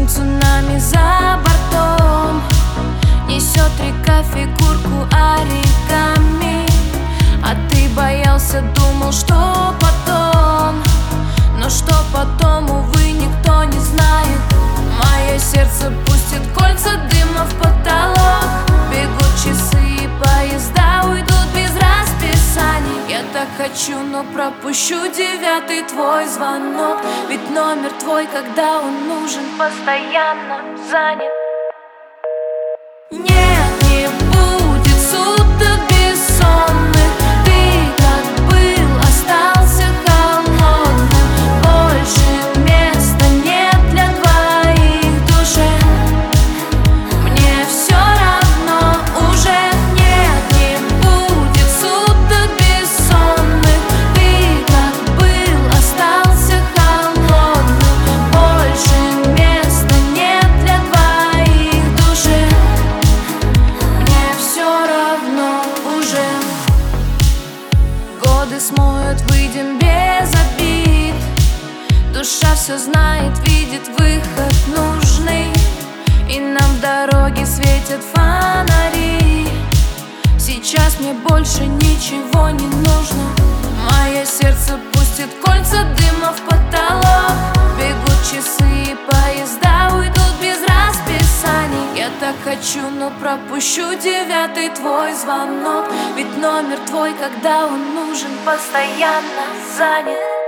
Прикинь, цунами за бортом несет река фигурку оригами. А ты боялся, думал, что потом. Но что потом, увы, никто не знает. Мое сердце пустит кольца дыма в потолок. Бегут часы и поезда уйдут без расписаний. Я так хочу, но пропущу 9-й твой звонок. Ведь номер твой, когда он нужен, постоянно занят. Нет, не будет суток бессонных. Ты как был, остался холодным. Больше места нет для двоих в душе. Мне все равно уже. Нет, не будет суток бессонных. Ты как был, остался холодным. Больше места нет для двоих в душе. Мне все равно уже. Годы смоют, выйдем без обид. Душа все знает, видит выход нужный. И нам в дороге светят фонари. Сейчас мне больше ничего не нужно. Мое сердце пустит кольца дыма в потолок. Бегут часы и поезда уйдут без расписаний. Я так хочу, но пропущу 9-й твой звонок. Ведь номер твой, когда он нужен, постоянно занят.